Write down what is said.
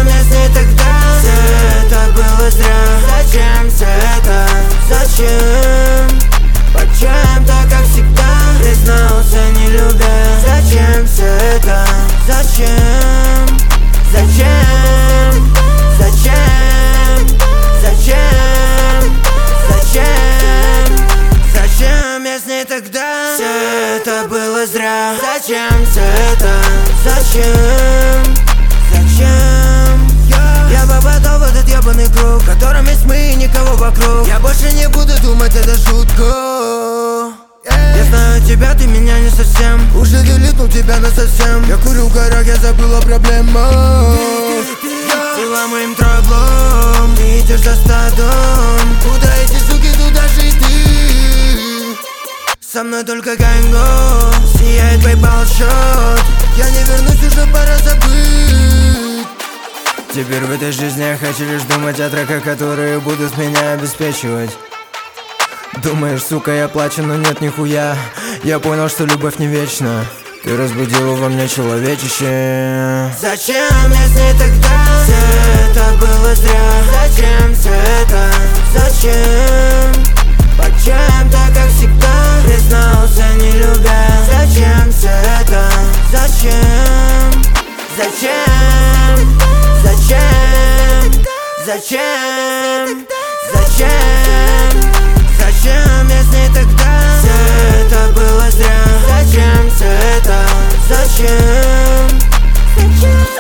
я с ней тогда? Все это было зря. Зачем все это? Зачем? Почему-то, как всегда, признался, не любя. Зачем все это? Зачем? Зачем? Зачем? Зачем? Зачем? Зачем я с ней тогда? Все это было зря. Зачем все это? Зачем? Зачем? Я попадал в этот ебаный круг, в котором есть мы и никого вокруг. Я больше не буду думать, это шутка. Я знаю тебя, ты меня не совсем. Уже делитнул тебя насовсем. Я курю в горах, я забыл о проблемах. Сила моим траблом, ты идешь за стадом. Куда эти суки, туда же и ты. Со мной только Ганго, сияет PayPal счет. Я не вернусь, уже пора забыть. Теперь в этой жизни я хочу лишь думать о треках, которые будут меня обеспечивать. Думаешь, сука, я плачу, но нет нихуя. Я понял, что любовь не вечна. Ты разбудила во мне человечище. Зачем я с ней тогда? Все это было зря. Зачем все это? Зачем? Почему-то, как всегда, признался, не любя. Зачем все это? Зачем? Зачем? Зачем? Зачем? Зачем? Зачем я с ней тогда? Все это было зря. Зачем все это? Зачем? Зачем?